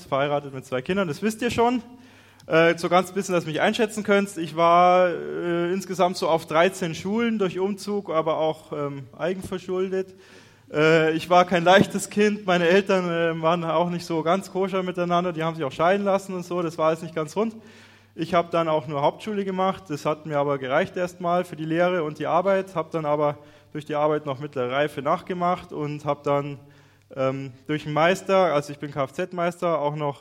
verheiratet mit 2 Kindern, das wisst ihr schon. So ganz bisschen, dass ihr mich einschätzen könnt. Ich war insgesamt so auf 13 Schulen durch Umzug, aber auch eigenverschuldet. Ich war kein leichtes Kind, meine Eltern waren auch nicht so ganz koscher miteinander, die haben sich auch scheiden lassen und so, das war alles nicht ganz rund. Ich habe dann auch nur Hauptschule gemacht, das hat mir aber gereicht erstmal für die Lehre und die Arbeit, habe dann aber durch die Arbeit noch mittlere Reife nachgemacht und habe dann durch den Meister, also ich bin Kfz-Meister, auch noch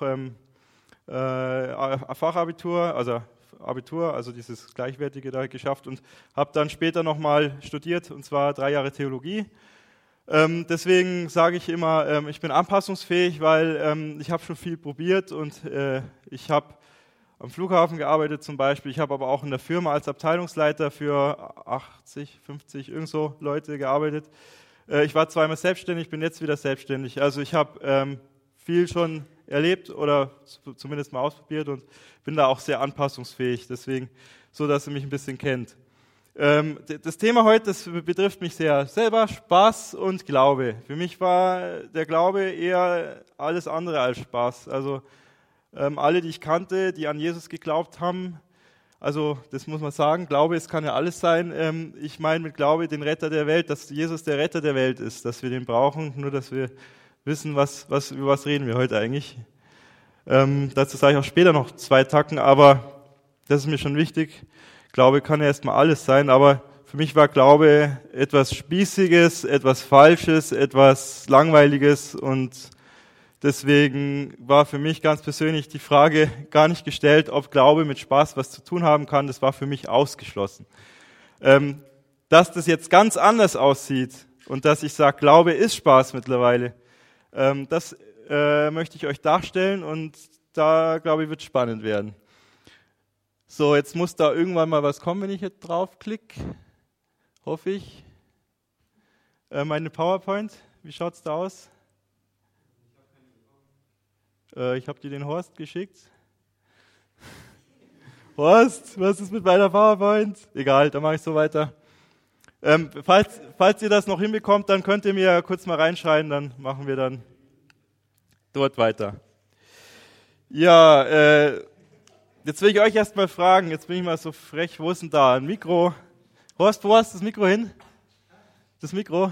Fachabitur, also Abitur, also dieses Gleichwertige da geschafft und habe dann später nochmal studiert, und zwar 3 Jahre Theologie. Deswegen sage ich immer, ich bin anpassungsfähig, weil ich habe schon viel probiert und ich habe am Flughafen gearbeitet zum Beispiel, ich habe aber auch in der Firma als Abteilungsleiter für 80, 50, irgend so Leute gearbeitet. Ich war zweimal selbstständig, bin jetzt wieder selbstständig, also ich habe viel schon erlebt oder zumindest mal ausprobiert und bin da auch sehr anpassungsfähig, deswegen so, dass ihr mich ein bisschen kennt. Das Thema heute, das betrifft mich sehr selber, Spaß und Glaube. Für mich war der Glaube eher alles andere als Spaß. Also alle, die ich kannte, die an Jesus geglaubt haben, also das muss man sagen, Glaube, es kann ja alles sein. Ich meine mit Glaube den Retter der Welt, dass Jesus der Retter der Welt ist, dass wir den brauchen, nur dass wir wissen, über was reden wir heute eigentlich. Dazu sage ich auch später noch 2 Tacken, aber das ist mir schon wichtig. Glaube kann ja erstmal alles sein, aber für mich war Glaube etwas Spießiges, etwas Falsches, etwas Langweiliges und deswegen war für mich ganz persönlich die Frage gar nicht gestellt, ob Glaube mit Spaß was zu tun haben kann. Das war für mich ausgeschlossen. Dass das jetzt ganz anders aussieht und dass ich sage, Glaube ist Spaß mittlerweile, das möchte ich euch darstellen und da, glaube ich, wird es spannend werden. So, jetzt muss da irgendwann mal was kommen, wenn ich jetzt draufklicke. Hoffe ich. Meine PowerPoint, wie schaut es da aus? Ich habe dir den Horst geschickt. Horst, was ist mit meiner PowerPoint? Egal, dann mache ich so weiter. Falls ihr das noch hinbekommt, dann könnt ihr mir kurz mal reinschreien, dann machen wir dann dort weiter. Ja, jetzt will ich euch erst mal fragen, jetzt bin ich mal so frech, wo ist denn da ein Mikro? Horst, wo hast du das Mikro hin? Das Mikro?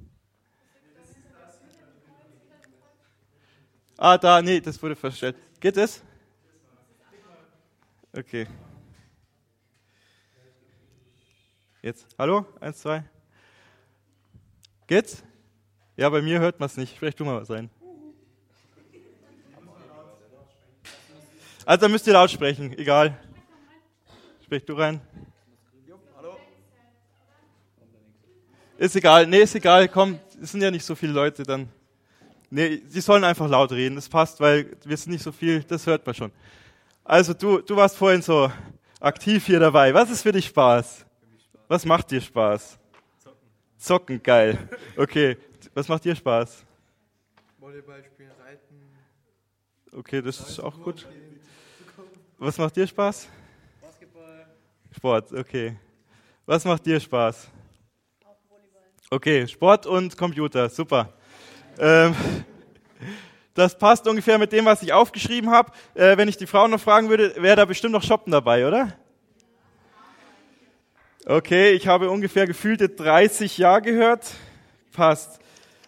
Ah, da, nee, das wurde verstellt. Geht es? Okay. Jetzt, hallo? 1, 2. Geht's? Ja, bei mir hört man es nicht. Vielleicht tun wir was rein. Also, dann müsst ihr laut sprechen, egal. Sprech du rein. Ist egal, komm, es sind ja nicht so viele Leute, dann. Nee, die sollen einfach laut reden, das passt, weil wir sind nicht so viel, das hört man schon. Also, du warst vorhin so aktiv hier dabei. Was ist für dich Spaß? Was macht dir Spaß? Zocken, geil. Okay, was macht dir Spaß? Volleyball spielen, reiten. Okay, das ist auch gut. Was macht dir Spaß? Basketball. Sport, okay. Was macht dir Spaß? Auch Volleyball. Okay, Sport und Computer, super. Das passt ungefähr mit dem, was ich aufgeschrieben habe. Wenn ich die Frauen noch fragen würde, wäre da bestimmt noch Shoppen dabei, oder? Okay, ich habe ungefähr gefühlte 30 Ja gehört. Passt.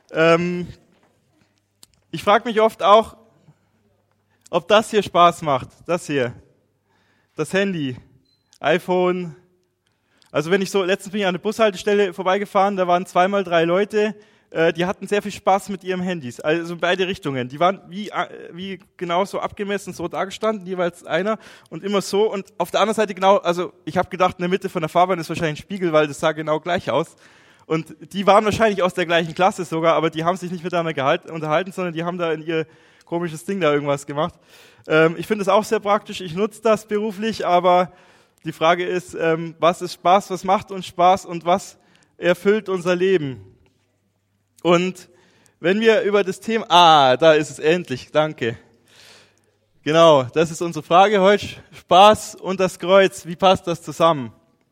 Ich frage mich oft auch, ob das hier Spaß macht. Das hier. Das Handy. iPhone. Also wenn ich so, letztens bin ich an der Bushaltestelle vorbeigefahren, da waren 2x3 Leute, die hatten sehr viel Spaß mit ihren Handys. Also in beide Richtungen. Die waren wie genau so abgemessen, so dagestanden, jeweils einer und immer so. Und auf der anderen Seite genau, also ich habe gedacht, in der Mitte von der Fahrbahn ist wahrscheinlich ein Spiegel, weil das sah genau gleich aus. Und die waren wahrscheinlich aus der gleichen Klasse sogar, aber die haben sich nicht miteinander unterhalten, sondern die haben da in ihr komisches Ding da irgendwas gemacht. Ich finde es auch sehr praktisch, ich nutze das beruflich, aber die Frage ist, was ist Spaß, was macht uns Spaß und was erfüllt unser Leben? Und wenn wir über das Thema, da ist es endlich, danke. Genau, das ist unsere Frage heute, Spaß und das Kreuz, wie passt das zusammen?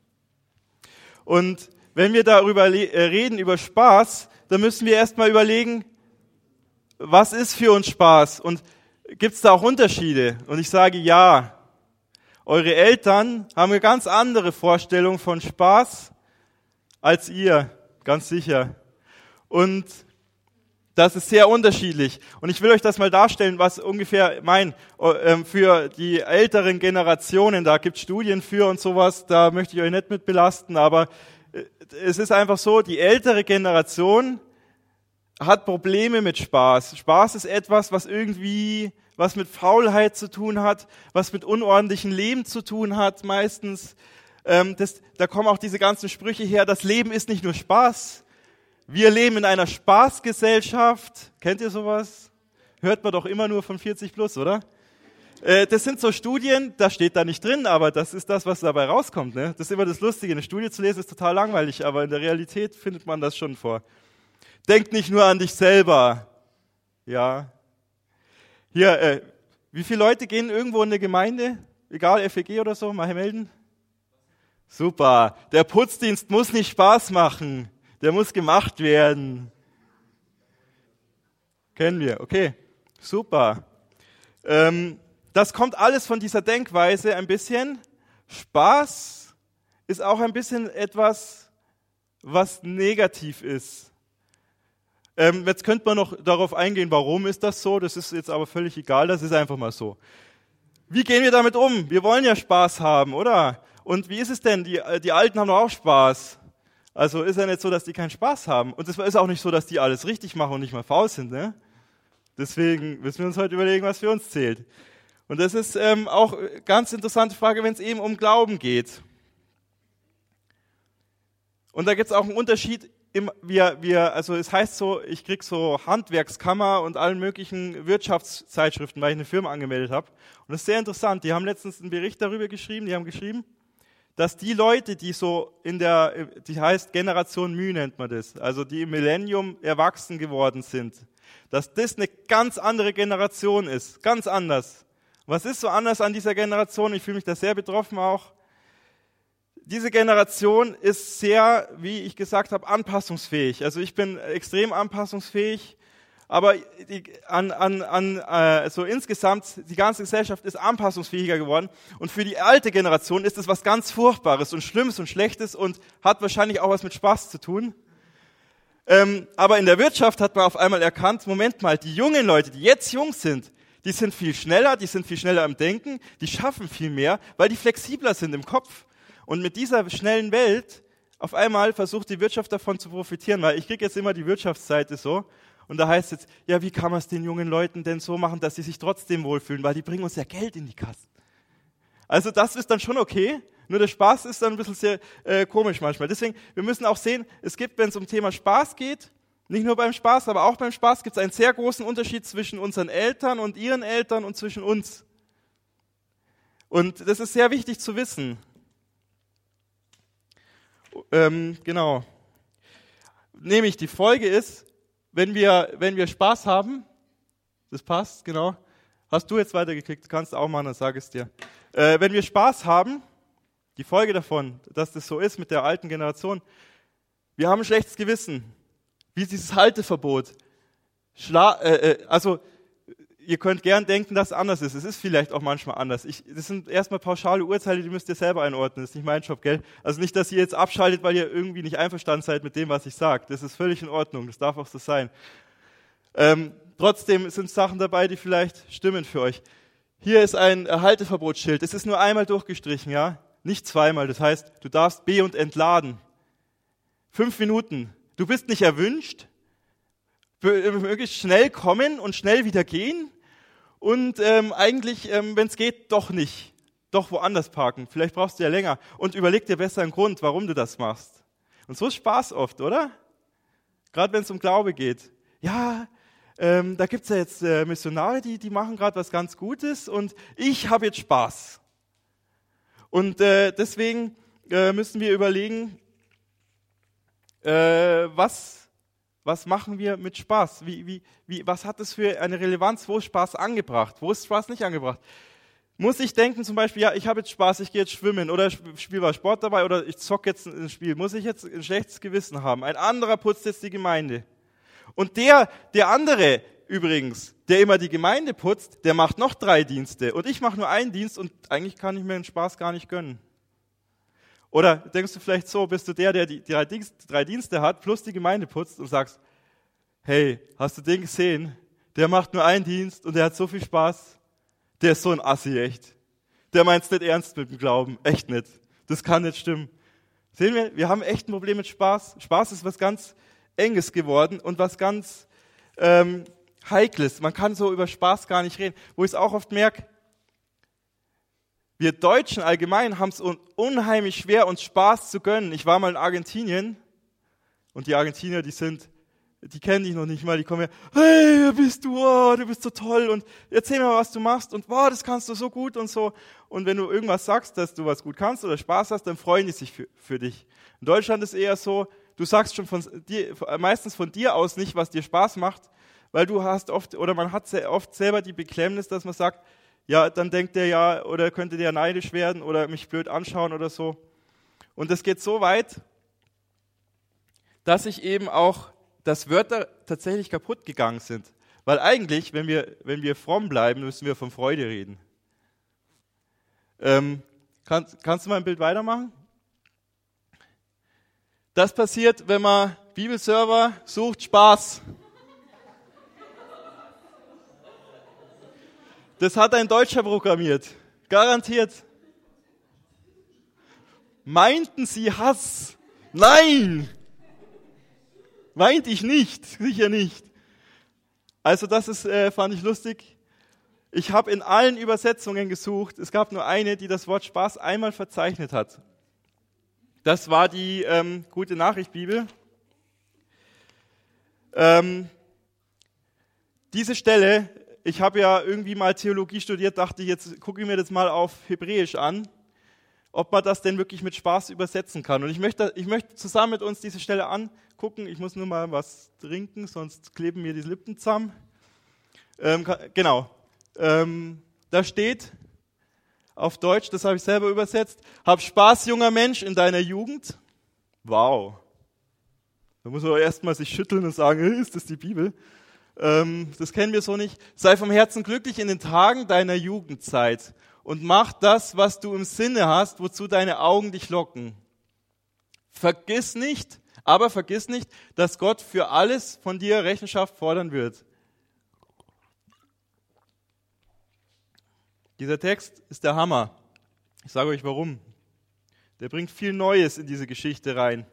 Und wenn wir darüber reden, über Spaß, dann müssen wir erstmal überlegen, was ist für uns Spaß? Und Gibt es da auch Unterschiede? Und ich sage ja. Eure Eltern haben eine ganz andere Vorstellung von Spaß als ihr, ganz sicher. Und das ist sehr unterschiedlich. Und ich will euch das mal darstellen, was ungefähr für die älteren Generationen, da gibt es Studien für und sowas, da möchte ich euch nicht mit belasten, aber es ist einfach so, die ältere Generation hat Probleme mit Spaß. Spaß ist etwas, was mit Faulheit zu tun hat, was mit unordentlichem Leben zu tun hat meistens. Da kommen auch diese ganzen Sprüche her, das Leben ist nicht nur Spaß. Wir leben in einer Spaßgesellschaft. Kennt ihr sowas? Hört man doch immer nur von 40 plus, oder? Das sind so Studien, da steht da nicht drin, aber das ist das, was dabei rauskommt. Ne? Das ist immer das Lustige. Eine Studie zu lesen ist total langweilig, aber in der Realität findet man das schon vor. Denk nicht nur an dich selber. Ja. Hier, wie viele Leute gehen irgendwo in eine Gemeinde? Egal, FEG oder so, mal melden. Super. Der Putzdienst muss nicht Spaß machen. Der muss gemacht werden. Kennen wir, okay. Super. Das kommt alles von dieser Denkweise ein bisschen. Spaß ist auch ein bisschen etwas, was negativ ist. Jetzt könnte man noch darauf eingehen, warum ist das so? Das ist jetzt aber völlig egal, das ist einfach mal so. Wie gehen wir damit um? Wir wollen ja Spaß haben, oder? Und wie ist es denn? Die Alten haben doch auch Spaß. Also ist ja nicht so, dass die keinen Spaß haben. Und es ist auch nicht so, dass die alles richtig machen und nicht mal faul sind. Ne? Deswegen müssen wir uns heute überlegen, was für uns zählt. Und das ist auch eine ganz interessante Frage, wenn es eben um Glauben geht. Und da gibt es auch einen Unterschied. Also es heißt so, ich kriege so Handwerkskammer und allen möglichen Wirtschaftszeitschriften, weil ich eine Firma angemeldet habe. Und das ist sehr interessant. Die haben letztens einen Bericht darüber geschrieben. Die haben geschrieben, dass die Leute, die so die heißt Generation Mü nennt man das, also die im Millennium erwachsen geworden sind, dass das eine ganz andere Generation ist, ganz anders. Was ist so anders an dieser Generation? Ich fühle mich da sehr betroffen auch. Diese Generation ist sehr, wie ich gesagt habe, anpassungsfähig. Also ich bin extrem anpassungsfähig. Aber so insgesamt, die ganze Gesellschaft ist anpassungsfähiger geworden. Und für die alte Generation ist es was ganz Furchtbares und Schlimmes und Schlechtes und hat wahrscheinlich auch was mit Spaß zu tun. Aber in der Wirtschaft hat man auf einmal erkannt, Moment mal, die jungen Leute, die jetzt jung sind, die sind viel schneller im Denken, die schaffen viel mehr, weil die flexibler sind im Kopf. Und mit dieser schnellen Welt, auf einmal versucht die Wirtschaft davon zu profitieren, weil ich kriege jetzt immer die Wirtschaftsseite so. Und da heißt es jetzt, ja, wie kann man es den jungen Leuten denn so machen, dass sie sich trotzdem wohlfühlen, weil die bringen uns ja Geld in die Kassen. Also das ist dann schon okay, nur der Spaß ist dann ein bisschen sehr komisch manchmal. Deswegen, wir müssen auch sehen, es gibt, wenn es um Thema Spaß geht, nicht nur beim Spaß, aber auch beim Spaß gibt es einen sehr großen Unterschied zwischen unseren Eltern und ihren Eltern und zwischen uns. Und das ist sehr wichtig zu wissen. Genau. Nämlich die Folge ist, wenn wir Spaß haben, das passt, genau. Hast du jetzt weitergeklickt, kannst du auch machen, dann sage ich es dir. Wenn wir Spaß haben, die Folge davon, dass das so ist mit der alten Generation, wir haben ein schlechtes Gewissen, wie dieses Halteverbot. Ihr könnt gern denken, dass es anders ist. Es ist vielleicht auch manchmal anders. Das sind erstmal pauschale Urteile, die müsst ihr selber einordnen. Das ist nicht mein Job, gell? Also nicht, dass ihr jetzt abschaltet, weil ihr irgendwie nicht einverstanden seid mit dem, was ich sage. Das ist völlig in Ordnung. Das darf auch so sein. Trotzdem sind Sachen dabei, die vielleicht stimmen für euch. Hier ist ein Halteverbotsschild. Es ist nur einmal durchgestrichen, ja? Nicht zweimal. Das heißt, du darfst be- und entladen. 5 Minuten. Du bist nicht erwünscht. Möglichst schnell kommen und schnell wieder gehen. Und eigentlich, wenn es geht, doch nicht. Doch woanders parken. Vielleicht brauchst du ja länger. Und überleg dir besser einen Grund, warum du das machst. Und so ist Spaß oft, oder? Gerade wenn es um Glaube geht. Ja, da gibt es ja jetzt Missionare, die machen gerade was ganz Gutes und ich habe jetzt Spaß. Und deswegen müssen wir überlegen, was machen wir mit Spaß? Was hat es für eine Relevanz? Wo ist Spaß angebracht? Wo ist Spaß nicht angebracht? Muss ich denken zum Beispiel, ja, ich habe jetzt Spaß, ich gehe jetzt schwimmen oder spiele was Sport dabei oder ich zocke jetzt ein Spiel. Muss ich jetzt ein schlechtes Gewissen haben? Ein anderer putzt jetzt die Gemeinde. Und der andere, übrigens, der immer die Gemeinde putzt, der macht noch 3 Dienste und ich mache nur einen Dienst und eigentlich kann ich mir den Spaß gar nicht gönnen. Oder denkst du vielleicht so, bist du der die 3 Dienste hat, plus die Gemeinde putzt und sagst, hey, hast du den gesehen? Der macht nur einen Dienst und der hat so viel Spaß. Der ist so ein Assi, echt. Der meint's nicht ernst mit dem Glauben, echt nicht. Das kann nicht stimmen. Sehen wir haben echt ein Problem mit Spaß. Spaß ist was ganz Enges geworden und was ganz Heikles. Man kann so über Spaß gar nicht reden. Wo ich es auch oft merke, wir Deutschen allgemein haben es unheimlich schwer, uns Spaß zu gönnen. Ich war mal in Argentinien und die Argentinier, die kennen dich noch nicht mal, die kommen her, hey, wer bist du? Oh, du bist so toll und erzähl mir mal, was du machst und wow, das kannst du so gut und so. Und wenn du irgendwas sagst, dass du was gut kannst oder Spaß hast, dann freuen die sich für dich. In Deutschland ist eher so, du sagst schon meistens von dir aus nicht, was dir Spaß macht, weil du hast oft, oder man hat sehr oft selber die Beklemmnis, dass man sagt, ja, dann denkt der ja, oder könnte der neidisch werden oder mich blöd anschauen oder so. Und das geht so weit, dass dass Wörter tatsächlich kaputt gegangen sind. Weil eigentlich, wenn wir fromm bleiben, müssen wir von Freude reden. Kannst du mal ein Bild weitermachen? Das passiert, wenn man Bibelserver sucht, Spaß. Das hat ein Deutscher programmiert. Garantiert. Meinten Sie Hass? Nein! Meinte ich nicht, sicher nicht. Also das fand ich lustig. Ich habe in allen Übersetzungen gesucht. Es gab nur eine, die das Wort Spaß einmal verzeichnet hat. Das war die Gute Nachricht Bibel. Diese Stelle, ich habe ja irgendwie mal Theologie studiert, dachte ich, jetzt gucke ich mir das mal auf Hebräisch an, ob man das denn wirklich mit Spaß übersetzen kann. Und ich möchte zusammen mit uns diese Stelle angucken. Ich muss nur mal was trinken, sonst kleben mir die Lippen zusammen. Genau. Da steht auf Deutsch, das habe ich selber übersetzt, hab Spaß, junger Mensch, in deiner Jugend. Wow. Da muss man erst mal sich schütteln und sagen, ist das die Bibel? Das kennen wir so nicht. Sei vom Herzen glücklich in den Tagen deiner Jugendzeit und mach das, was du im Sinne hast, wozu deine Augen dich locken. Vergiss nicht, dass Gott für alles von dir Rechenschaft fordern wird. Dieser Text ist der Hammer. Ich sage euch warum. Der bringt viel Neues in diese Geschichte rein.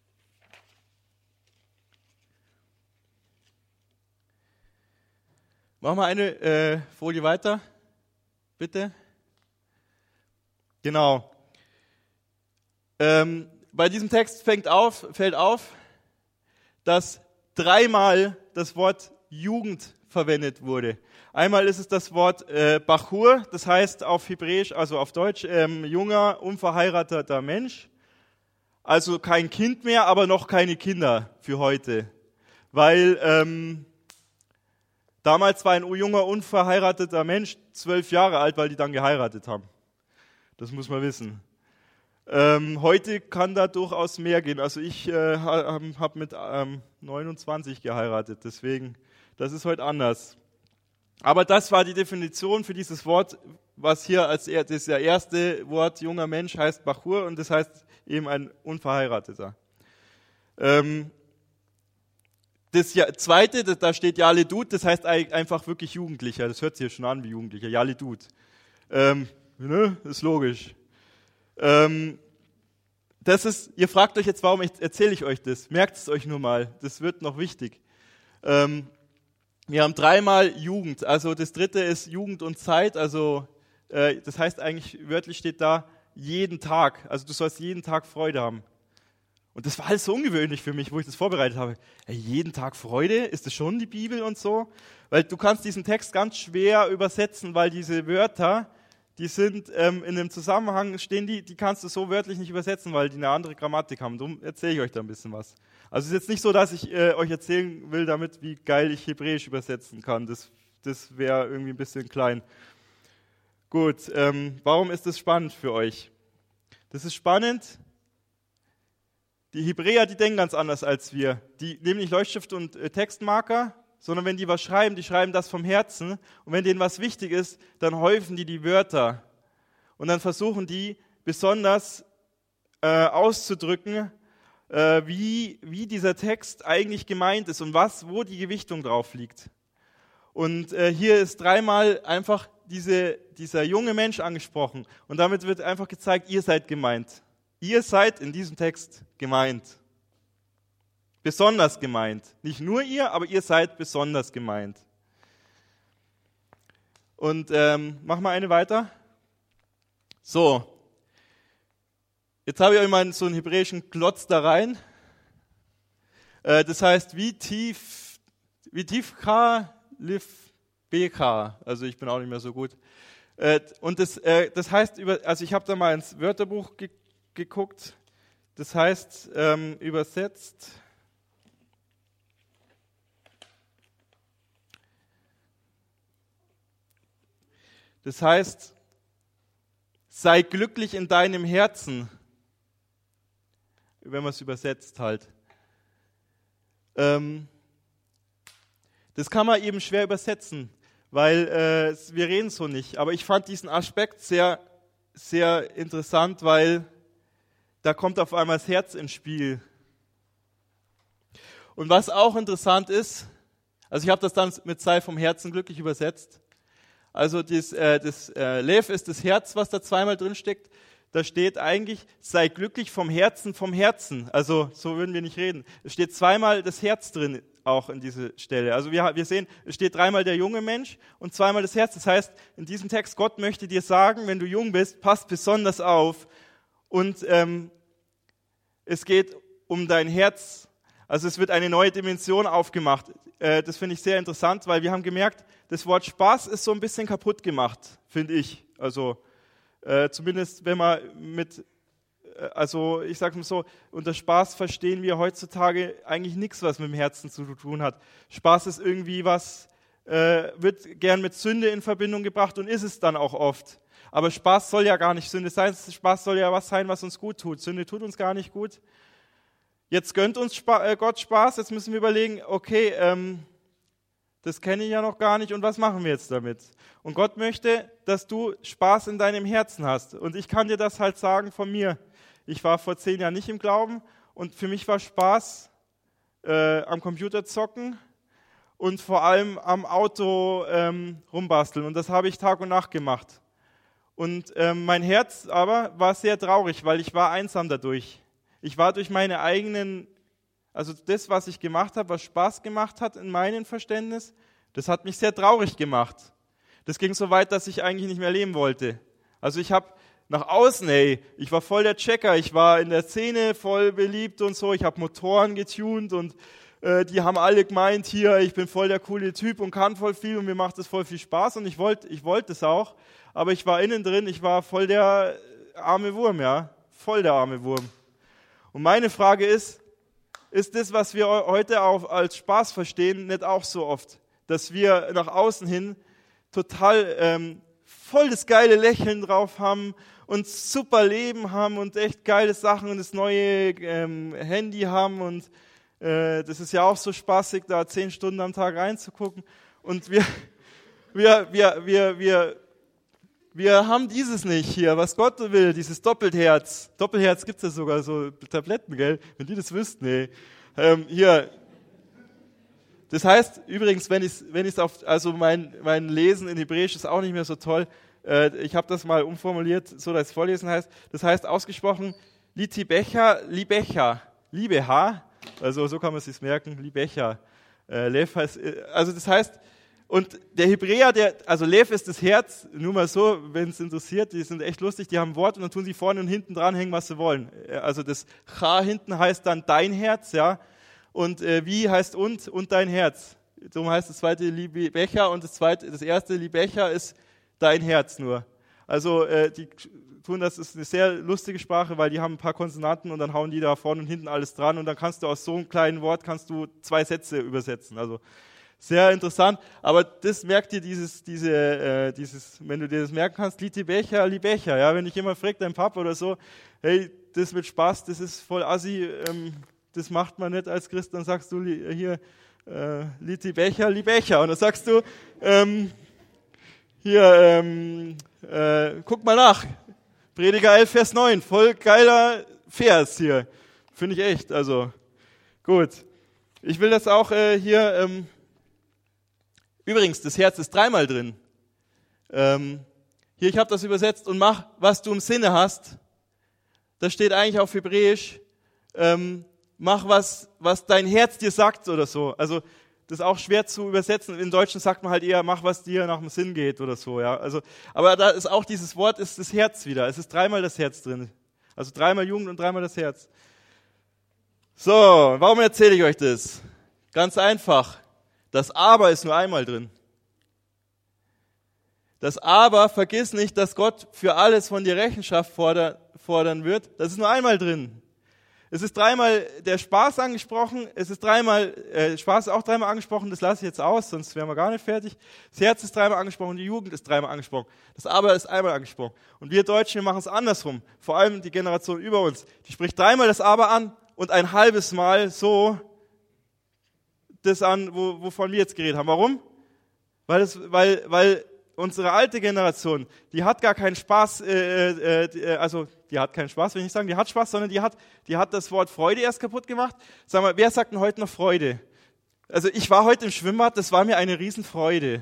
Machen wir eine Folie weiter, bitte. Genau. Bei diesem Text fällt auf, dass 3-mal das Wort Jugend verwendet wurde. Einmal ist es das Wort Bachur, das heißt auf Hebräisch, also auf Deutsch, junger, unverheirateter Mensch. Also kein Kind mehr, aber noch keine Kinder für heute. Weil damals war ein junger, unverheirateter Mensch 12 Jahre alt, weil die dann geheiratet haben. Das muss man wissen. Heute kann da durchaus mehr gehen. Also ich habe mit 29 geheiratet, deswegen, das ist heute anders. Aber das war die Definition für dieses Wort, was hier als das erste Wort junger Mensch heißt Bachur und das heißt eben ein Unverheirateter. Das zweite, da steht Jaledut, das heißt einfach wirklich Jugendlicher. Das hört sich ja schon an wie Jugendlicher, Jaledut. Ist logisch. Ihr fragt euch jetzt, warum erzähle ich euch das? Merkt es euch nur mal, das wird noch wichtig. Wir haben 3-mal Jugend, also das dritte ist Jugend und Zeit, also das heißt eigentlich, wörtlich steht da, jeden Tag, also du sollst jeden Tag Freude haben. Und das war alles so ungewöhnlich für mich, wo ich das vorbereitet habe. Jeden Tag Freude, ist das schon die Bibel und so? Weil du kannst diesen Text ganz schwer übersetzen, weil diese Wörter, die sind in einem Zusammenhang, die kannst du so wörtlich nicht übersetzen, weil die eine andere Grammatik haben. Darum erzähle ich euch da ein bisschen was. Also es ist jetzt nicht so, dass ich euch erzählen will damit, wie geil ich Hebräisch übersetzen kann. Das wäre irgendwie ein bisschen klein. Gut, warum ist das spannend für euch? Das ist spannend. Die Hebräer, die denken ganz anders als wir. Die nehmen nicht Leuchtstift und Textmarker sondern wenn die was schreiben, die schreiben das vom Herzen. Und wenn denen was wichtig ist, dann häufen die Wörter. Und dann versuchen die besonders auszudrücken, wie dieser Text eigentlich gemeint ist und wo die Gewichtung drauf liegt. Und hier ist dreimal einfach dieser junge Mensch angesprochen. Und damit wird einfach gezeigt, ihr seid gemeint. Ihr seid in diesem Text gemeint. Besonders gemeint. Nicht nur ihr, aber ihr seid besonders gemeint. Und mach mal eine weiter. So. Jetzt habe ich euch mal so einen hebräischen Klotz da rein. Das heißt, wie tief K, Liv, BK. Also ich bin auch nicht mehr so gut. Und das heißt, also ich habe da mal ins Wörterbuch geguckt. Das heißt, übersetzt. Das heißt, sei glücklich in deinem Herzen. Wenn man es übersetzt halt. Das kann man eben schwer übersetzen, weil wir reden so nicht. Aber ich fand diesen Aspekt sehr, sehr interessant, weil da kommt auf einmal das Herz ins Spiel. Und was auch interessant ist, also ich habe das dann mit sei vom Herzen glücklich übersetzt. Also das Lev ist das Herz, was da zweimal drin steckt. Da steht eigentlich, sei glücklich vom Herzen, vom Herzen. Also so würden wir nicht reden. Es steht zweimal das Herz drin, auch in dieser Stelle. Also wir sehen, es steht dreimal der junge Mensch und zweimal das Herz. Das heißt, in diesem Text, Gott möchte dir sagen, wenn du jung bist, passt besonders auf. Und es geht um dein Herz. Also es wird eine neue Dimension aufgemacht. Das finde ich sehr interessant, weil wir haben gemerkt, das Wort Spaß ist so ein bisschen kaputt gemacht, finde ich. Also zumindest wenn man ich sage mal so, unter Spaß verstehen wir heutzutage eigentlich nichts, was mit dem Herzen zu tun hat. Spaß ist irgendwie was, wird gern mit Sünde in Verbindung gebracht und ist es dann auch oft. Aber Spaß soll ja gar nicht Sünde sein, Spaß soll ja was sein, was uns gut tut. Sünde tut uns gar nicht gut. Jetzt gönnt uns Gott Spaß, jetzt müssen wir überlegen, okay, das kenne ich ja noch gar nicht und was machen wir jetzt damit? Und Gott möchte, dass du Spaß in deinem Herzen hast. Und ich kann dir das halt sagen von mir. Ich war vor 10 Jahren nicht im Glauben und für mich war Spaß am Computer zocken und vor allem am Auto rumbasteln. Und das habe ich Tag und Nacht gemacht. Und mein Herz aber war sehr traurig, weil ich war einsam dadurch. Ich war durch meine eigenen, also das, was ich gemacht habe, was Spaß gemacht hat in meinem Verständnis, das hat mich sehr traurig gemacht. Das ging so weit, dass ich eigentlich nicht mehr leben wollte. Also ich habe nach außen, ich war voll der Checker, ich war in der Szene voll beliebt und so, ich habe Motoren getuned und die haben alle gemeint, hier, ich bin voll der coole Typ und kann voll viel und mir macht es voll viel Spaß und ich wollte es auch, aber ich war innen drin, ich war voll der arme Wurm, ja, voll der arme Wurm. Und meine Frage ist das, was wir heute auch als Spaß verstehen, nicht auch so oft, dass wir nach außen hin total voll das geile Lächeln drauf haben und super Leben haben und echt geile Sachen und das neue Handy haben und das ist ja auch so spaßig, da 10 Stunden am Tag reinzugucken und wir haben dieses nicht hier, was Gott will, dieses Doppelherz. Doppelherz gibt es ja sogar, so Tabletten, gell? Wenn die das wüssten, hier. Das heißt, übrigens, wenn ich also mein Lesen in Hebräisch ist auch nicht mehr so toll. Ich habe das mal umformuliert, so dass es vorlesen heißt. Das heißt ausgesprochen, Litibecha, Libecha, Libeha. Also so kann man es sich merken, Libecha. Lev heißt, also das heißt, und der Hebräer, also Lev ist das Herz, nur mal so, wenn es interessiert, die sind echt lustig, die haben ein Wort und dann tun sie vorne und hinten dranhängen, was sie wollen. Also das Cha hinten heißt dann dein Herz, ja, und wie heißt und dein Herz. Darum heißt das zweite Libecha und das erste Libecha ist dein Herz nur. Also die tun das, ist eine sehr lustige Sprache, weil die haben ein paar Konsonanten und dann hauen die da vorne und hinten alles dran und dann kannst du aus so einem kleinen Wort 2 Sätze übersetzen, also sehr interessant, aber das merkt dir wenn du dir das merken kannst, Litibecha, Libecha, ja, wenn dich jemand fragt, dein Papa oder so, hey, das mit Spaß, das ist voll assi, das macht man nicht als Christ, dann sagst du hier, Liti Becher, Liebecher. Und dann sagst du, guck mal nach. Prediger 11, Vers 9. Voll geiler Vers hier. Finde ich echt. Also, gut. Ich will das auch übrigens, das Herz ist 3-mal drin. Hier, ich habe das übersetzt und mach, was du im Sinne hast. Das steht eigentlich auf Hebräisch. Mach was dein Herz dir sagt oder so. Also das ist auch schwer zu übersetzen. Im Deutschen sagt man halt eher, mach was dir nach dem Sinn geht oder so. Ja. Also, aber da ist auch dieses Wort, ist das Herz wieder. Es ist 3-mal das Herz drin. Also 3-mal Jugend und 3-mal das Herz. So, warum erzähle ich euch das? Ganz einfach. Das Aber ist nur einmal drin. Das Aber, vergiss nicht, dass Gott für alles von dir Rechenschaft fordern wird. Das ist nur einmal drin. Es ist 3-mal der Spaß angesprochen, es ist 3-mal, Spaß ist auch 3-mal angesprochen, das lasse ich jetzt aus, sonst wären wir gar nicht fertig. Das Herz ist 3-mal angesprochen, die Jugend ist 3-mal angesprochen, das Aber ist einmal angesprochen. Und wir Deutschen, wir machen es andersrum, vor allem die Generation über uns, die spricht 3-mal das Aber an und ein halbes Mal so das an, wovon wir jetzt geredet haben. Warum? Weil unsere alte Generation, die hat gar keinen Spaß, die hat keinen Spaß, will ich nicht sagen, die hat Spaß, sondern die hat das Wort Freude erst kaputt gemacht. Sag mal, wer sagt denn heute noch Freude? Also ich war heute im Schwimmbad, das war mir eine Riesenfreude.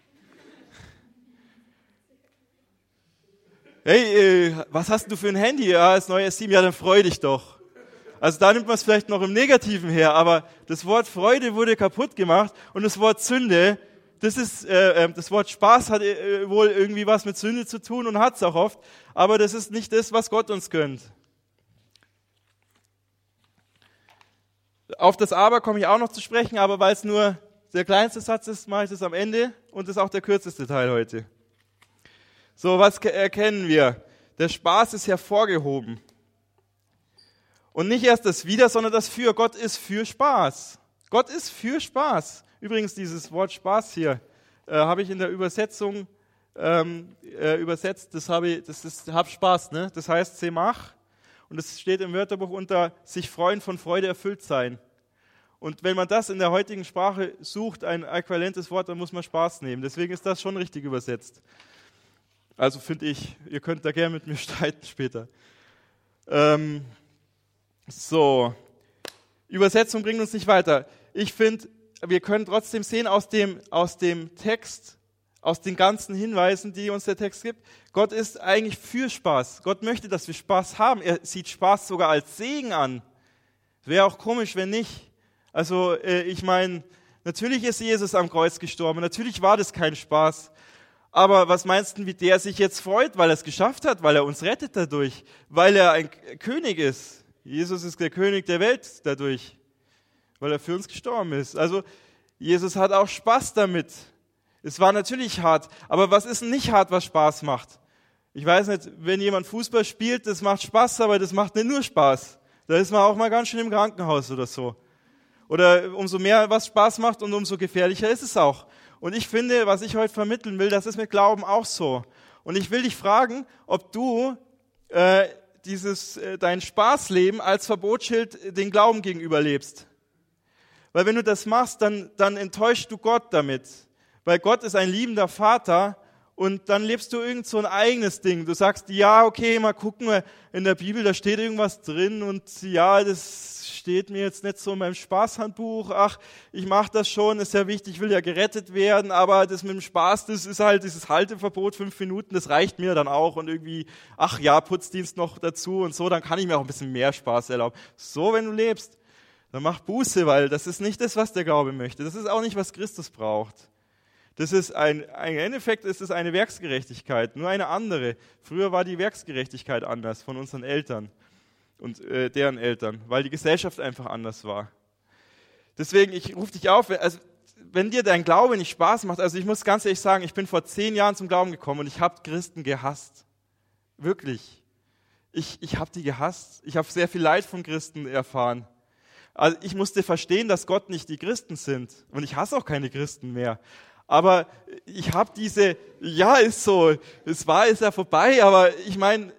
Hey, was hast du für ein Handy? Ja, das neue S7, ja, dann freu dich doch. Also da nimmt man es vielleicht noch im Negativen her, aber das Wort Freude wurde kaputt gemacht und das Wort Sünde, das Wort Spaß hat wohl irgendwie was mit Sünde zu tun und hat es auch oft, aber das ist nicht das, was Gott uns gönnt. Auf das Aber komme ich auch noch zu sprechen, aber weil es nur der kleinste Satz ist, mache ich das am Ende und das ist auch der kürzeste Teil heute. So, was erkennen wir? Der Spaß ist hervorgehoben. Und nicht erst das Wider, sondern das Für. Gott ist für Spaß. Gott ist für Spaß. Übrigens, dieses Wort Spaß hier habe ich in der Übersetzung übersetzt. Das ist hab Spaß, ne? Das heißt Semach. Und es steht im Wörterbuch unter sich freuen, von Freude erfüllt sein. Und wenn man das in der heutigen Sprache sucht, ein äquivalentes Wort, dann muss man Spaß nehmen. Deswegen ist das schon richtig übersetzt. Also finde ich, ihr könnt da gerne mit mir streiten später. So, Übersetzung bringt uns nicht weiter. Ich finde, wir können trotzdem sehen aus dem Text, aus den ganzen Hinweisen, die uns der Text gibt, Gott ist eigentlich für Spaß. Gott möchte, dass wir Spaß haben. Er sieht Spaß sogar als Segen an. Wäre auch komisch, wenn nicht. Also ich meine, natürlich ist Jesus am Kreuz gestorben. Natürlich war das kein Spaß. Aber was meinst du, wie der sich jetzt freut, weil er es geschafft hat, weil er uns rettet dadurch, weil er ein König ist? Jesus ist der König der Welt dadurch, weil er für uns gestorben ist. Also Jesus hat auch Spaß damit. Es war natürlich hart, aber was ist denn nicht hart, was Spaß macht? Ich weiß nicht, wenn jemand Fußball spielt, das macht Spaß, aber das macht nicht nur Spaß. Da ist man auch mal ganz schön im Krankenhaus oder so. Oder umso mehr was Spaß macht und umso gefährlicher ist es auch. Und ich finde, was ich heute vermitteln will, das ist mit Glauben auch so. Und ich will dich fragen, ob du dein Spaßleben als Verbotsschild den Glauben gegenüber lebst. Weil wenn du das machst, dann enttäuschst du Gott damit. Weil Gott ist ein liebender Vater und dann lebst du irgend so ein eigenes Ding. Du sagst, ja, okay, mal gucken, in der Bibel, da steht irgendwas drin und ja, das steht mir jetzt nicht so in meinem Spaßhandbuch. Ach, ich mache das schon, ist ja wichtig, ich will ja gerettet werden, aber das mit dem Spaß, das ist halt dieses Halteverbot, 5 Minuten, das reicht mir dann auch und irgendwie, ach ja, Putzdienst noch dazu und so, dann kann ich mir auch ein bisschen mehr Spaß erlauben. So, wenn du lebst, dann mach Buße, weil das ist nicht das, was der Glaube möchte. Das ist auch nicht, was Christus braucht. Das ist im Endeffekt ist es eine Werksgerechtigkeit, nur eine andere. Früher war die Werksgerechtigkeit anders von unseren Eltern und deren Eltern, weil die Gesellschaft einfach anders war. Deswegen, ich rufe dich auf, also, wenn dir dein Glaube nicht Spaß macht, also ich muss ganz ehrlich sagen, ich bin vor 10 Jahren zum Glauben gekommen und ich habe Christen gehasst. Wirklich. Ich habe die gehasst. Ich habe sehr viel Leid von Christen erfahren. Also ich musste verstehen, dass Gott nicht die Christen sind. Und ich hasse auch keine Christen mehr. Aber ich habe ja, ist so, ist ja vorbei, aber ich meine,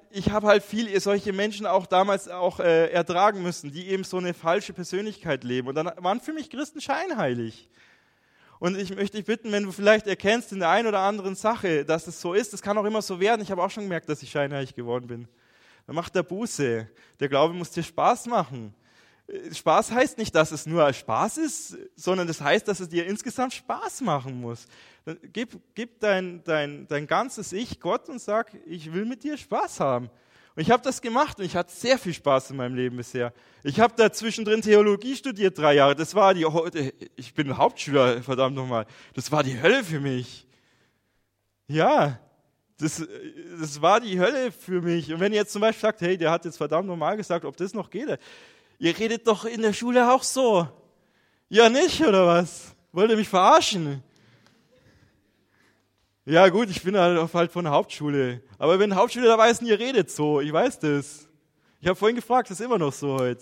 ich habe halt viele solche Menschen auch damals auch ertragen müssen, die eben so eine falsche Persönlichkeit leben. Und dann waren für mich Christen scheinheilig. Und ich möchte dich bitten, wenn du vielleicht erkennst in der einen oder anderen Sache, dass es so ist, das kann auch immer so werden. Ich habe auch schon gemerkt, dass ich scheinheilig geworden bin. Dann macht der Buße. Der Glaube muss dir Spaß machen. Spaß heißt nicht, dass es nur Spaß ist, sondern das heißt, dass es dir insgesamt Spaß machen muss. Gib dein ganzes Ich Gott und sag, ich will mit dir Spaß haben. Und ich habe das gemacht und ich hatte sehr viel Spaß in meinem Leben bisher. Ich habe da zwischendrin Theologie studiert 3 Jahre. Ich bin Hauptschüler, verdammt nochmal. Das war die Hölle für mich. Ja, das war die Hölle für mich. Und wenn ihr jetzt zum Beispiel sagt, hey, der hat jetzt verdammt nochmal gesagt, ob das noch geht. Ihr redet doch in der Schule auch so. Ja, nicht, oder was? Wollt ihr mich verarschen? Ja gut, ich bin halt von der Hauptschule. Aber wenn Hauptschüler da weißen, ihr redet so, ich weiß das. Ich habe vorhin gefragt, das ist immer noch so heute.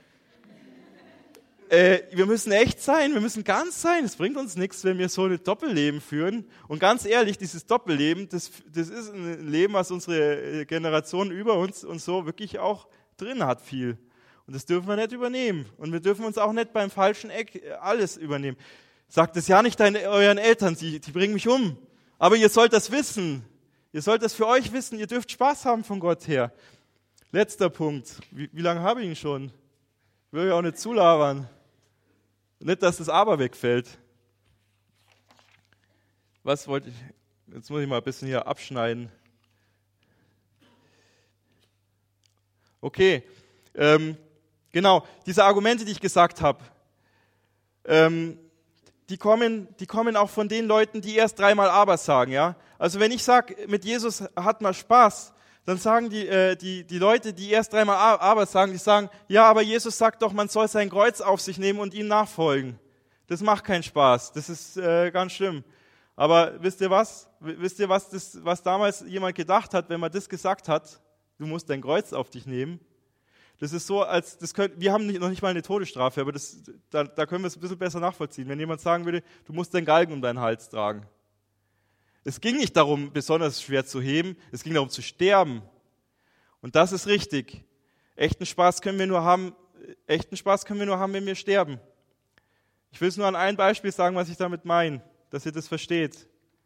Wir müssen echt sein, wir müssen ganz sein. Es bringt uns nichts, wenn wir so ein Doppelleben führen. Und ganz ehrlich, dieses Doppelleben, das ist ein Leben, was unsere Generation über uns und so wirklich auch drin hat viel. Und das dürfen wir nicht übernehmen. Und wir dürfen uns auch nicht beim falschen Eck alles übernehmen. Sagt es ja nicht euren Eltern, die bringen mich um. Aber ihr sollt das wissen. Ihr sollt das für euch wissen. Ihr dürft Spaß haben von Gott her. Letzter Punkt. Wie lange habe ich ihn schon? Ich will ja auch nicht zulabern. Nicht, dass das Aber wegfällt. Was wollte ich? Jetzt muss ich mal ein bisschen hier abschneiden. Okay. Genau, diese Argumente, die ich gesagt habe, die kommen auch von den Leuten, die erst 3-mal Aber sagen. Ja? Also wenn ich sage, mit Jesus hat man Spaß, dann sagen die Leute, die erst 3-mal Aber sagen, die sagen, ja, aber Jesus sagt doch, man soll sein Kreuz auf sich nehmen und ihm nachfolgen. Das macht keinen Spaß, das ist ganz schlimm. Aber wisst ihr was? Was damals jemand gedacht hat, wenn man das gesagt hat, du musst dein Kreuz auf dich nehmen? Das ist so, wir haben noch nicht mal eine Todesstrafe, aber da können wir es ein bisschen besser nachvollziehen. Wenn jemand sagen würde, du musst den Galgen um deinen Hals tragen. Es ging nicht darum, besonders schwer zu heben, es ging darum zu sterben. Und das ist richtig. Echten Spaß können wir nur haben, wenn wir sterben. Ich will es nur an einem Beispiel sagen, was ich damit meine, dass ihr das versteht.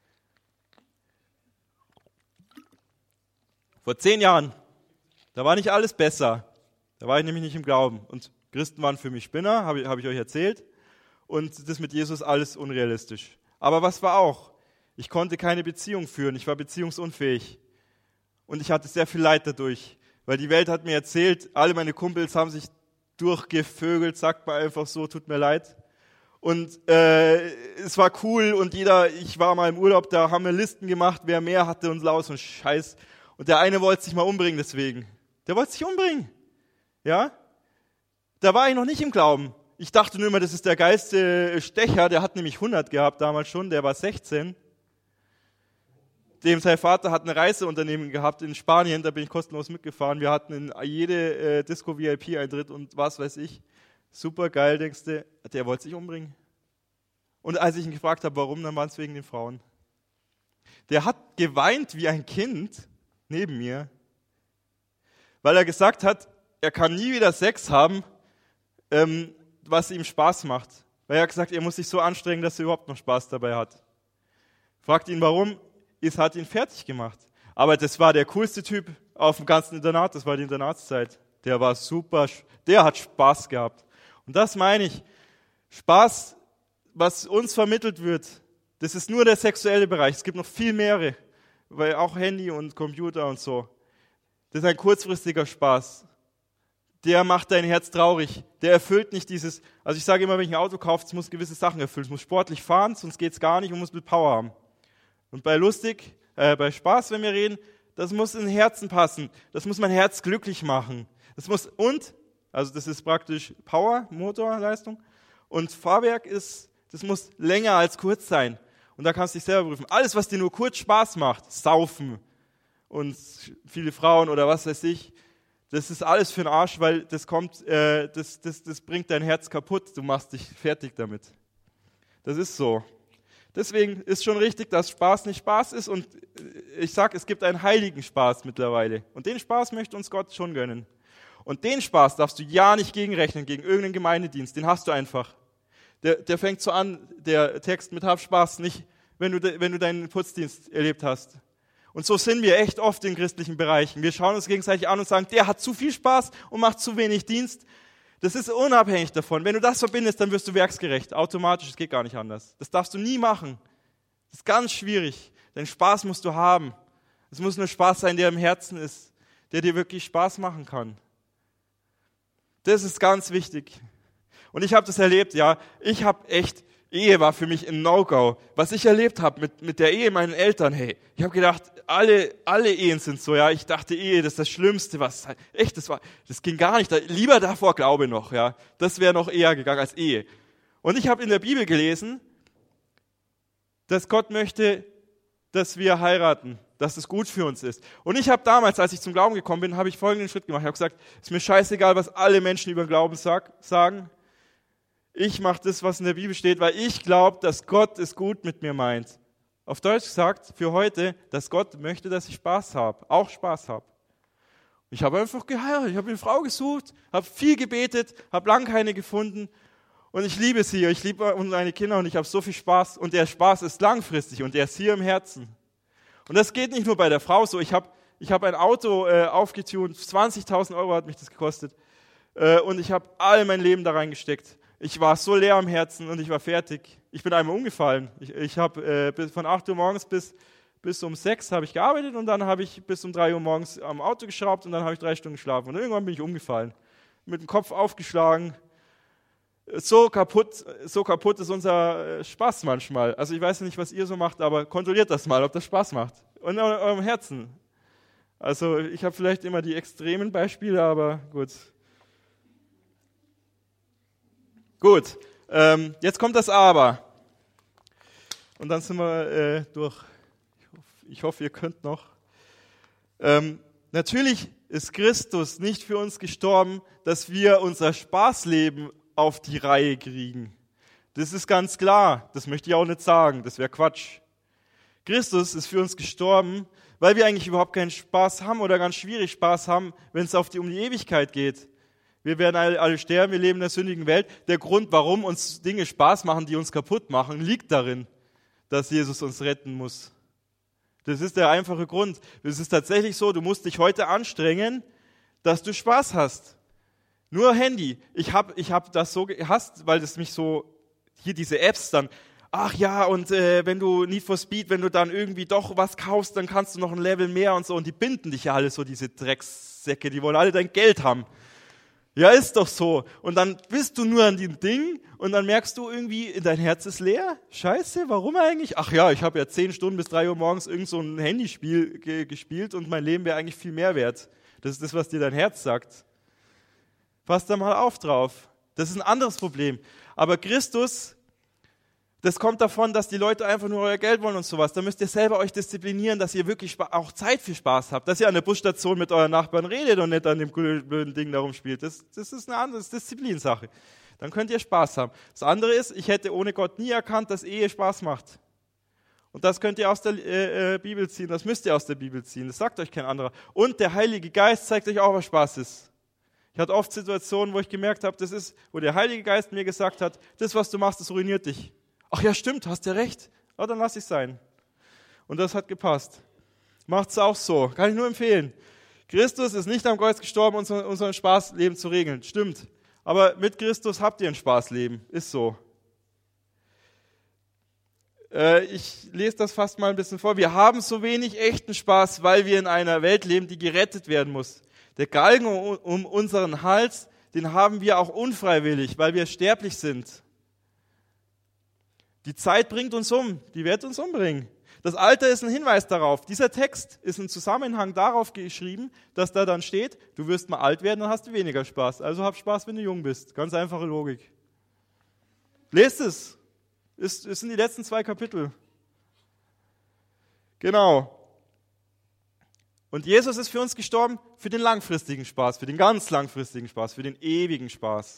Vor 10 Jahren, da war nicht alles besser. Da war ich nämlich nicht im Glauben. Und Christen waren für mich Spinner, habe ich euch erzählt. Und das mit Jesus alles unrealistisch. Aber was war auch? Ich konnte keine Beziehung führen, ich war beziehungsunfähig. Und ich hatte sehr viel Leid dadurch. Weil die Welt hat mir erzählt, alle meine Kumpels haben sich durchgevögelt, sagt man einfach so, tut mir leid. Und es war cool und ich war mal im Urlaub, da haben wir Listen gemacht, wer mehr hatte und laus und Scheiß. Und der eine wollte sich mal umbringen deswegen. Der wollte sich umbringen. Ja? Da war ich noch nicht im Glauben. Ich dachte nur immer, das ist der geilste Stecher, der hat nämlich 100 gehabt damals schon, der war 16. Sein Vater hat ein Reiseunternehmen gehabt in Spanien, da bin ich kostenlos mitgefahren. Wir hatten in jede Disco VIP-Eintritt und was weiß ich. Super geil, denkst du, der wollte sich umbringen. Und als ich ihn gefragt habe, warum, dann waren es wegen den Frauen. Der hat geweint wie ein Kind neben mir, weil er gesagt hat, er kann nie wieder Sex haben, was ihm Spaß macht. Weil er hat gesagt, er muss sich so anstrengen, dass er überhaupt noch Spaß dabei hat. Fragt ihn, warum? Es hat ihn fertig gemacht. Aber das war der coolste Typ auf dem ganzen Internat, das war die Internatszeit. Der war super, der hat Spaß gehabt. Und das meine ich, Spaß, was uns vermittelt wird, das ist nur der sexuelle Bereich. Es gibt noch viel mehrere, weil auch Handy und Computer und so. Das ist ein kurzfristiger Spaß. Der macht dein Herz traurig. Der erfüllt nicht dieses, also ich sage immer, wenn ich ein Auto kaufe, es muss gewisse Sachen erfüllen. Es muss sportlich fahren, sonst geht es gar nicht und muss mit Power haben. Und bei Spaß, wenn wir reden, das muss in Herzen passen. Das muss mein Herz glücklich machen. Also das ist praktisch Power, Motorleistung. Und Fahrwerk das muss länger als kurz sein. Und da kannst du dich selber prüfen. Alles, was dir nur kurz Spaß macht, saufen und viele Frauen oder was weiß ich, das ist alles für den Arsch, weil das bringt dein Herz kaputt. Du machst dich fertig damit. Das ist so. Deswegen ist schon richtig, dass Spaß nicht Spaß ist und ich sage, es gibt einen heiligen Spaß mittlerweile. Und den Spaß möchte uns Gott schon gönnen. Und den Spaß darfst du ja nicht gegenrechnen, gegen irgendeinen Gemeindedienst, den hast du einfach. Der fängt so an, der Text mit Hab Spaß, nicht wenn du deinen Putzdienst erlebt hast. Und so sind wir echt oft in christlichen Bereichen. Wir schauen uns gegenseitig an und sagen, der hat zu viel Spaß und macht zu wenig Dienst. Das ist unabhängig davon. Wenn du das verbindest, dann wirst du werksgerecht. Automatisch, es geht gar nicht anders. Das darfst du nie machen. Das ist ganz schwierig. Denn Spaß musst du haben. Es muss nur Spaß sein, der im Herzen ist, der dir wirklich Spaß machen kann. Das ist ganz wichtig. Und ich habe das erlebt, ja. Ehe war für mich ein No-Go. Was ich erlebt habe mit der Ehe meinen Eltern, hey, ich habe gedacht, alle Ehen sind so, ja. Ich dachte, Ehe, das ist das Schlimmste, das ging gar nicht. Lieber davor Glaube noch, ja. Das wäre noch eher gegangen als Ehe. Und ich habe in der Bibel gelesen, dass Gott möchte, dass wir heiraten, dass es gut für uns ist. Und ich habe damals, als ich zum Glauben gekommen bin, habe ich folgenden Schritt gemacht. Ich habe gesagt, ist mir scheißegal, was alle Menschen über den Glauben sagen. Ich mache das, was in der Bibel steht, weil ich glaube, dass Gott es gut mit mir meint. Auf Deutsch gesagt, für heute, dass Gott möchte, dass ich Spaß habe, auch Spaß habe. Ich habe einfach geheiratet, ich habe eine Frau gesucht, habe viel gebetet, habe lange keine gefunden und ich liebe sie, ich liebe meine Kinder und ich habe so viel Spaß und der Spaß ist langfristig und der ist hier im Herzen. Und das geht nicht nur bei der Frau so, ich habe ein Auto aufgetunt, 20.000 Euro hat mich das gekostet und ich habe all mein Leben da reingesteckt. Ich war so leer am Herzen und ich war fertig. Ich bin einmal umgefallen. Ich habe von 8 Uhr morgens bis um 6 habe ich gearbeitet und dann habe ich bis um 3 Uhr morgens am Auto geschraubt und dann habe ich 3 Stunden geschlafen. Und irgendwann bin ich umgefallen. Mit dem Kopf aufgeschlagen. So kaputt ist unser Spaß manchmal. Also ich weiß nicht, was ihr so macht, aber kontrolliert das mal, ob das Spaß macht. Und in eurem Herzen. Also ich habe vielleicht immer die extremen Beispiele, aber gut. Gut, jetzt kommt das Aber. Und dann sind wir durch. Ich hoffe, ihr könnt noch. Natürlich ist Christus nicht für uns gestorben, dass wir unser Spaßleben auf die Reihe kriegen. Das ist ganz klar. Das möchte ich auch nicht sagen. Das wäre Quatsch. Christus ist für uns gestorben, weil wir eigentlich überhaupt keinen Spaß haben oder ganz schwierig Spaß haben, wenn es um die Ewigkeit geht. Wir werden alle sterben, wir leben in der sündigen Welt. Der Grund, warum uns Dinge Spaß machen, die uns kaputt machen, liegt darin, dass Jesus uns retten muss. Das ist der einfache Grund. Es ist tatsächlich so, du musst dich heute anstrengen, dass du Spaß hast. Nur Handy. Ich hab das so gehasst, weil das mich so, hier diese Apps dann, ach ja, und wenn du Need for Speed, wenn du dann irgendwie doch was kaufst, dann kannst du noch ein Level mehr und so. Und die binden dich ja alle so, diese Dreckssäcke, die wollen alle dein Geld haben. Ja, ist doch so. Und dann bist du nur an dem Ding und dann merkst du irgendwie, dein Herz ist leer. Scheiße, warum eigentlich? Ach ja, ich habe ja 10 Stunden bis 3 Uhr morgens irgend so ein Handyspiel gespielt und mein Leben wäre eigentlich viel mehr wert. Das ist das, was dir dein Herz sagt. Pass da mal auf drauf. Das ist ein anderes Problem. Aber Christus, das kommt davon, dass die Leute einfach nur euer Geld wollen und sowas. Da müsst ihr selber euch disziplinieren, dass ihr wirklich auch Zeit für Spaß habt. Dass ihr an der Busstation mit euren Nachbarn redet und nicht an dem blöden Ding darum spielt. Das ist eine andere Disziplinsache. Dann könnt ihr Spaß haben. Das andere ist, ich hätte ohne Gott nie erkannt, dass Ehe Spaß macht. Und das könnt ihr aus der Bibel ziehen. Das müsst ihr aus der Bibel ziehen. Das sagt euch kein anderer. Und der Heilige Geist zeigt euch auch, was Spaß ist. Ich hatte oft Situationen, wo ich gemerkt habe, wo der Heilige Geist mir gesagt hat, das, was du machst, das ruiniert dich. Ach ja, stimmt, hast ja recht. Ja, dann lass ich sein. Und das hat gepasst. Macht's auch so. Kann ich nur empfehlen. Christus ist nicht am Kreuz gestorben, unser Spaßleben zu regeln. Stimmt. Aber mit Christus habt ihr ein Spaßleben. Ist so. Ich lese das fast mal ein bisschen vor. Wir haben so wenig echten Spaß, weil wir in einer Welt leben, die gerettet werden muss. Der Galgen um unseren Hals, den haben wir auch unfreiwillig, weil wir sterblich sind. Die Zeit bringt uns um, die wird uns umbringen. Das Alter ist ein Hinweis darauf. Dieser Text ist im Zusammenhang darauf geschrieben, dass da dann steht, du wirst mal alt werden, dann hast du weniger Spaß. Also hab Spaß, wenn du jung bist. Ganz einfache Logik. Lest es. Es sind die letzten 2 Kapitel. Genau. Und Jesus ist für uns gestorben für den langfristigen Spaß, für den ganz langfristigen Spaß, für den ewigen Spaß.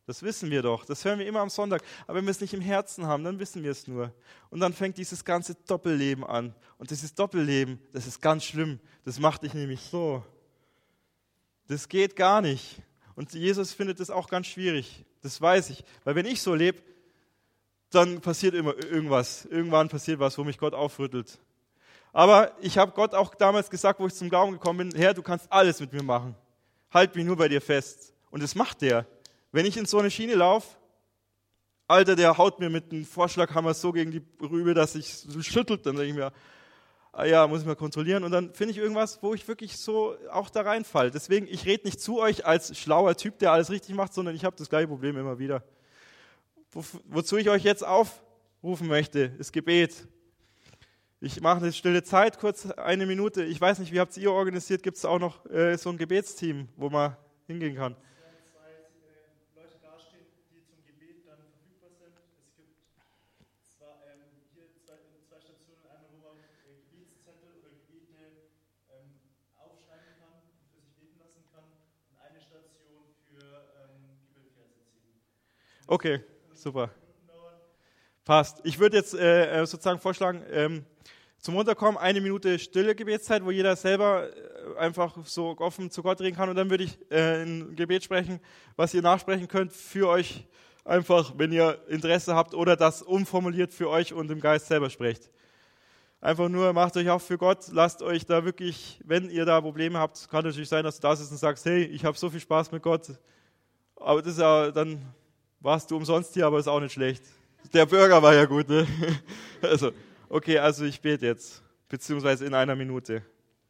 Das wissen wir doch. Das hören wir immer am Sonntag. Aber wenn wir es nicht im Herzen haben, dann wissen wir es nur. Und dann fängt dieses ganze Doppelleben an. Und dieses Doppelleben, das ist ganz schlimm. Das macht dich nämlich so. Das geht gar nicht. Und Jesus findet das auch ganz schwierig. Das weiß ich. Weil wenn ich so lebe, dann passiert immer irgendwas. Irgendwann passiert was, wo mich Gott aufrüttelt. Aber ich habe Gott auch damals gesagt, wo ich zum Glauben gekommen bin, Herr, du kannst alles mit mir machen. Halt mich nur bei dir fest. Und das macht der. Wenn ich in so eine Schiene laufe, Alter, der haut mir mit einem Vorschlaghammer so gegen die Rübe, dass ich so schüttelt, dann denke ich mir, ah ja, muss ich mal kontrollieren. Und dann finde ich irgendwas, wo ich wirklich so auch da reinfalle. Deswegen, ich rede nicht zu euch als schlauer Typ, der alles richtig macht, sondern ich habe das gleiche Problem immer wieder. Wozu ich euch jetzt aufrufen möchte, ist Gebet. Ich mache eine stille Zeit, kurz 1 Minute. Ich weiß nicht, wie habt ihr organisiert? Gibt es auch noch so ein Gebetsteam, wo man hingehen kann? Es werden 2 Leute dastehen, die zum Gebet dann verfügbar sind. Es gibt zwar hier 2 Stationen, einmal wo man Gebetszettel oder Gebete aufschreiben kann und für sich beten lassen kann und eine Station für Bibelverse ziehen. Okay, super. Passt. Ich würde jetzt sozusagen vorschlagen, zum Runterkommen 1 Minute stille Gebetszeit, wo jeder selber einfach so offen zu Gott reden kann. Und dann würde ich ein Gebet sprechen, was ihr nachsprechen könnt für euch einfach, wenn ihr Interesse habt oder das umformuliert für euch und im Geist selber sprecht. Einfach nur, macht euch auf für Gott, lasst euch da wirklich, wenn ihr da Probleme habt, kann natürlich sein, dass du da sitzt und sagst, hey, ich habe so viel Spaß mit Gott. Aber das ist ja, dann warst du umsonst hier, aber ist auch nicht schlecht. Der Burger war ja gut, ne? Also, okay, also ich bete jetzt, beziehungsweise in 1 Minute.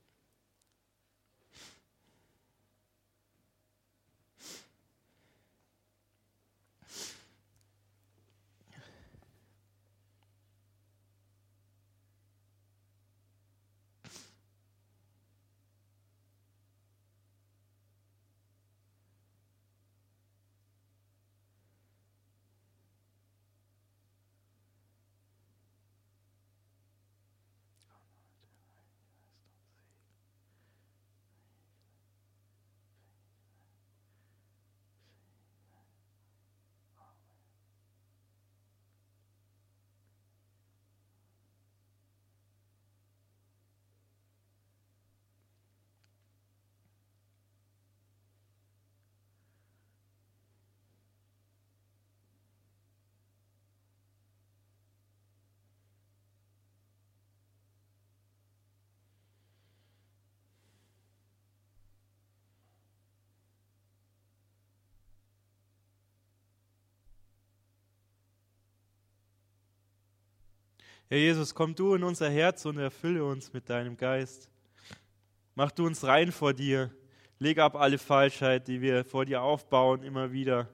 Herr Jesus, komm du in unser Herz und erfülle uns mit deinem Geist. Mach du uns rein vor dir. Leg ab alle Falschheit, die wir vor dir aufbauen, immer wieder.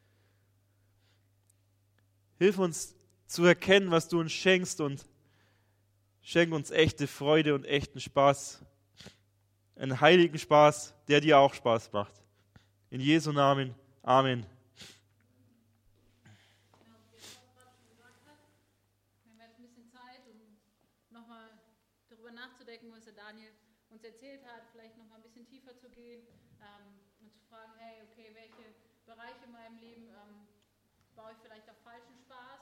Hilf uns zu erkennen, was du uns schenkst und schenk uns echte Freude und echten Spaß. Einen heiligen Spaß, der dir auch Spaß macht. In Jesu Namen. Amen. Nachzudenken, was der Daniel uns erzählt hat, vielleicht noch mal ein bisschen tiefer zu gehen und zu fragen, hey, okay, welche Bereiche in meinem Leben baue ich vielleicht auf falschen Spaß